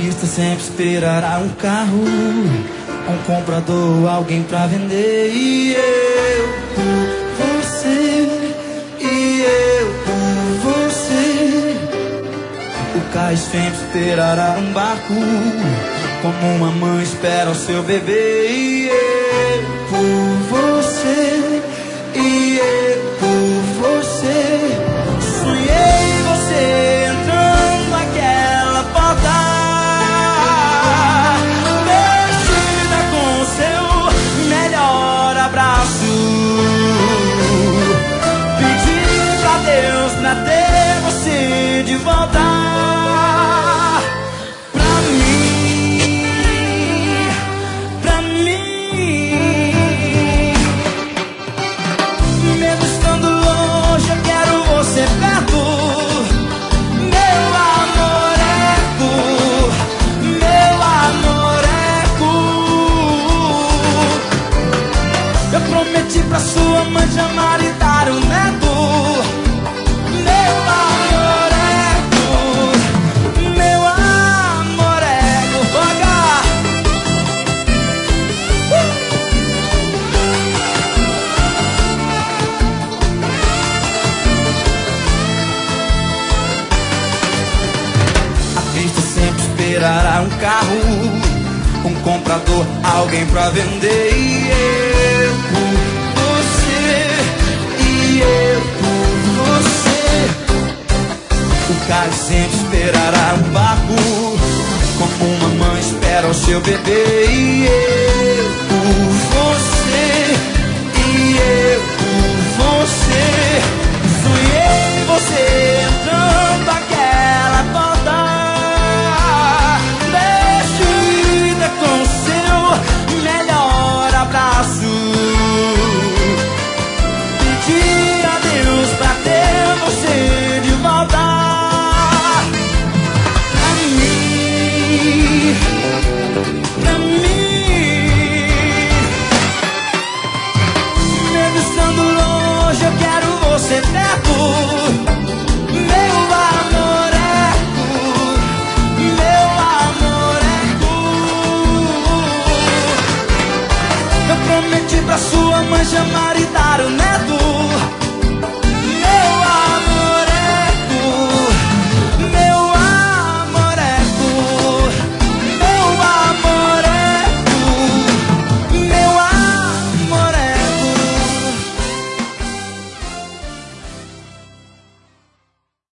pista sempre esperará um carro, um comprador, alguém pra vender. E eu por você, e eu por você. O cais sempre esperará um barco, como uma mãe espera o seu bebê. E eu por você, e eu por você. Sonhei você entrando naquela porta, vestida com seu melhor abraço. Pedi pra Deus pra ter você de volta. Pra sua mãe chamar e dar um neto. Meu amoreco, meu amoreco. Roga. A pista sempre esperará um carro, um comprador, alguém pra vender. E eu por você. O cais sempre esperará um barco, como uma mãe espera o seu bebê. E eu por você, e eu por você. Sonhei você entrando aquela porta, vestida com seu melhor abraço. Pra ter você de volta pra mim, pra mim. Mesmo estando longe, eu quero você perto. Meu amoreco, meu amoreco. Eu prometi pra sua mãe chamar e dar o neto.